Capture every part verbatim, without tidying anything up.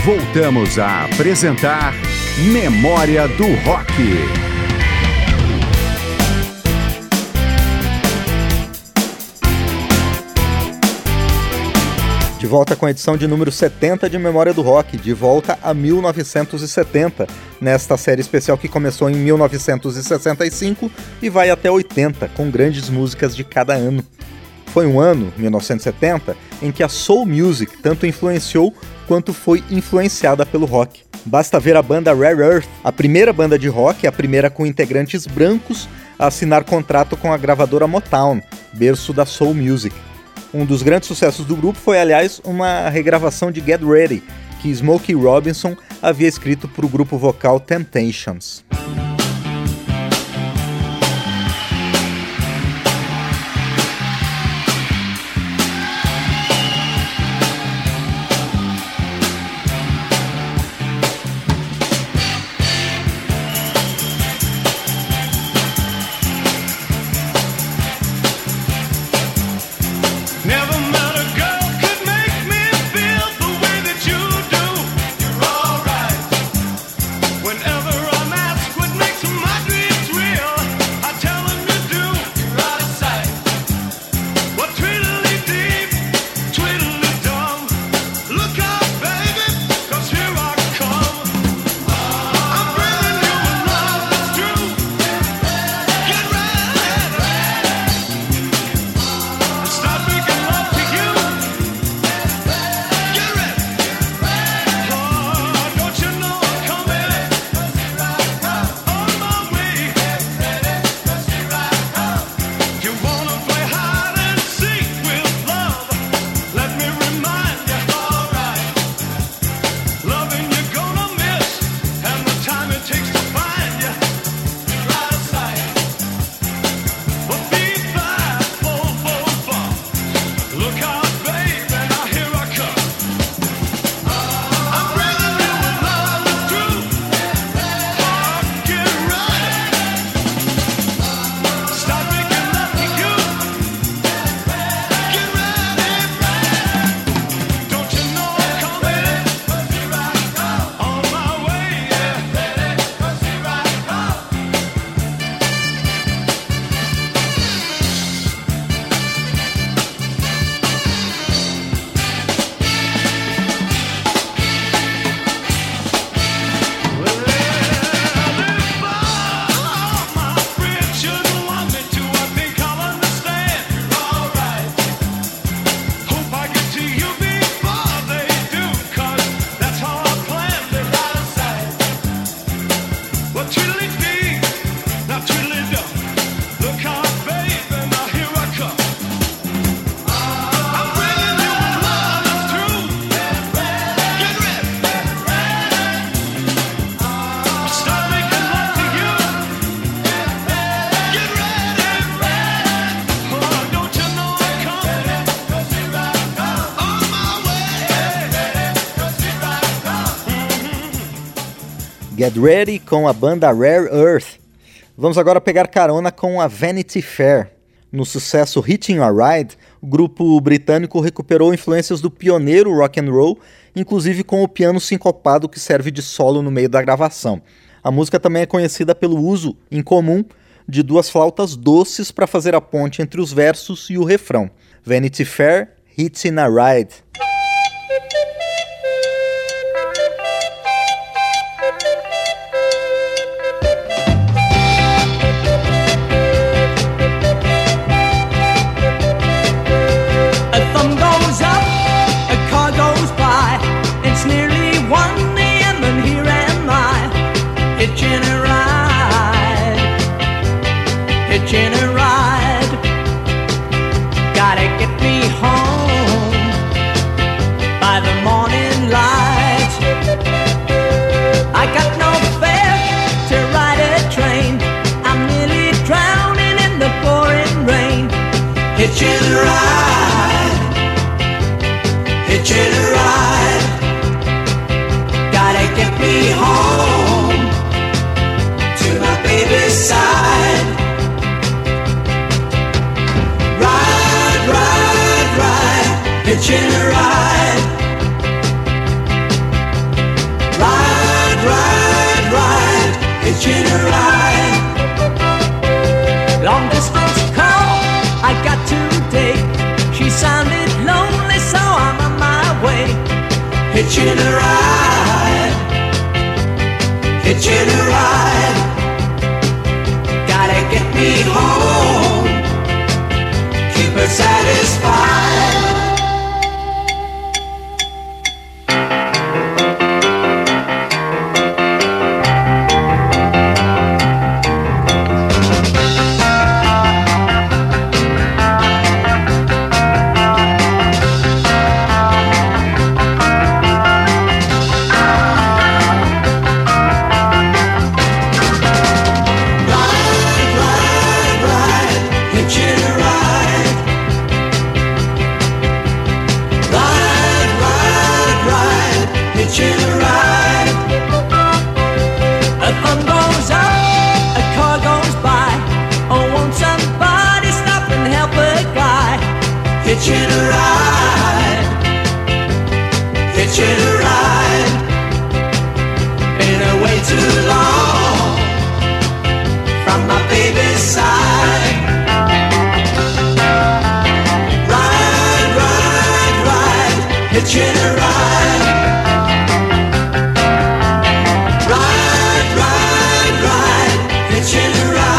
Voltamos a apresentar Memória do Rock. De volta com a edição de número setenta de Memória do Rock, de volta a mil novecentos e setenta, nesta série especial que começou em mil novecentos e sessenta e cinco e vai até oitenta, com grandes músicas de cada ano. Foi um ano, mil novecentos e setenta, em que a soul music tanto influenciou quanto foi influenciada pelo rock. Basta ver a banda Rare Earth, a primeira banda de rock, a primeira com integrantes brancos a assinar contrato com a gravadora Motown, berço da soul music. Um dos grandes sucessos do grupo foi, aliás, uma regravação de Get Ready, que Smokey Robinson havia escrito para o grupo vocal Temptations. Get Ready com a banda Rare Earth. Vamos agora pegar carona com a Vanity Fair. No sucesso Hitchin' a Ride, o grupo britânico recuperou influências do pioneiro rock and roll, inclusive com o piano sincopado que serve de solo no meio da gravação. A música também é conhecida pelo uso incomum de duas flautas doces para fazer a ponte entre os versos e o refrão. Vanity Fair, Hitchin' a Ride. Hitchin' a ride, hitchin' a ride, gotta get me home to my baby's side. Ride, ride, ride, hitchin' a ride. hitching a ride. Long distance call I got today. She sounded lonely, so I'm on my way. Hitching a ride, hitching a ride. Gotta get me home, keep her satisfied. Hitching a ride, hitching a ride. Been away too long from my baby's side. Ride, ride, ride, hitching a ride. Ride, ride, ride, hitching a ride.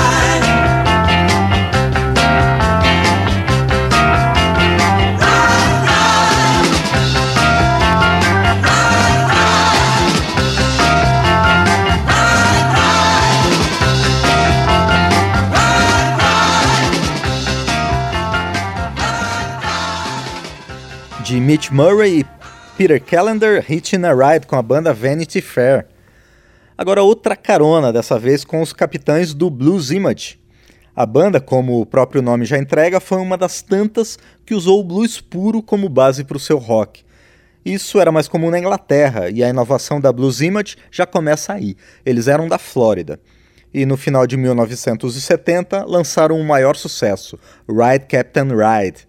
De Mitch Murray e Peter Callender, Hitchin' a Ride com a banda Vanity Fair. Agora outra carona, dessa vez com os capitães do Blues Image. A banda, como o próprio nome já entrega, foi uma das tantas que usou o blues puro como base para o seu rock. Isso era mais comum na Inglaterra, e a inovação da Blues Image já começa aí. Eles eram da Flórida. E no final de mil novecentos e setenta lançaram um maior sucesso, Ride Captain Ride.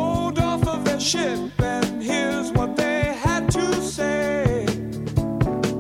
Ship, and here's what they had to say.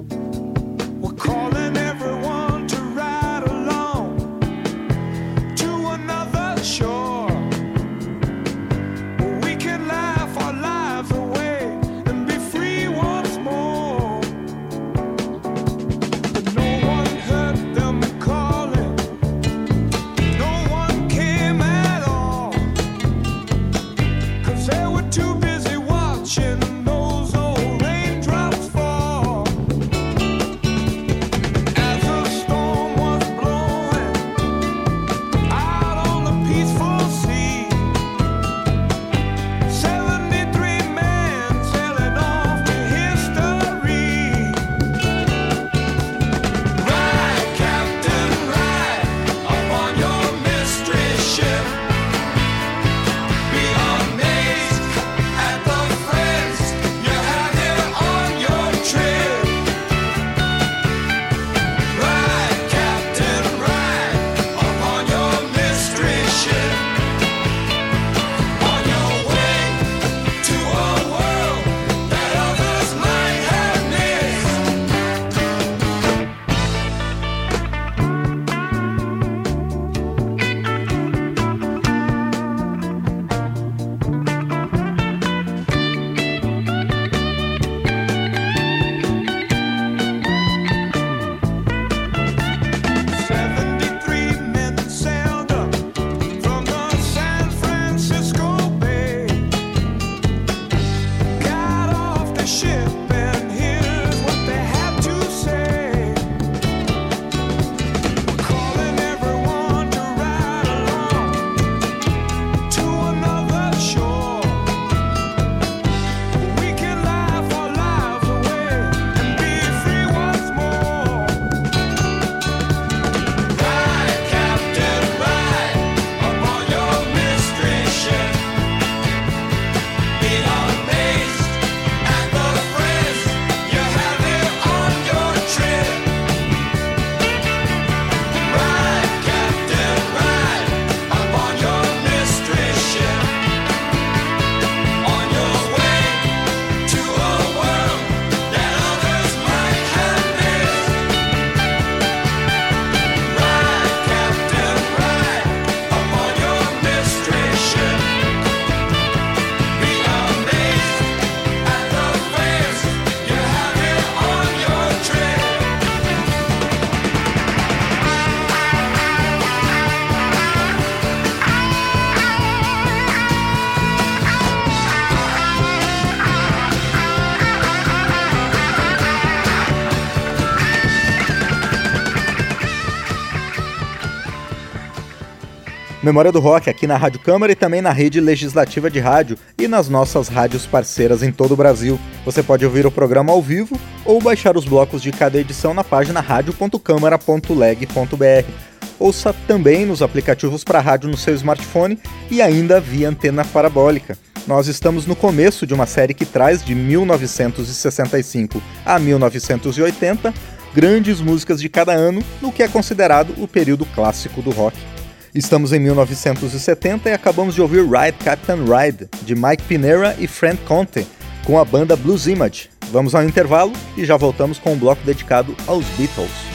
Memória do Rock aqui na Rádio Câmara e também na rede legislativa de rádio e nas nossas rádios parceiras em todo o Brasil. Você pode ouvir o programa ao vivo ou baixar os blocos de cada edição na página rádio ponto câmara ponto leg ponto br. Ouça também nos aplicativos para rádio no seu smartphone e ainda via antena parabólica. Nós estamos no começo de uma série que traz de mil novecentos e sessenta e cinco a mil novecentos e oitenta grandes músicas de cada ano no que é considerado o período clássico do rock. Estamos em mil novecentos e setenta e acabamos de ouvir Ride Captain Ride, de Mike Pinera e Frank Conte, com a banda Blues Image. Vamos ao intervalo e já voltamos com um bloco dedicado aos Beatles.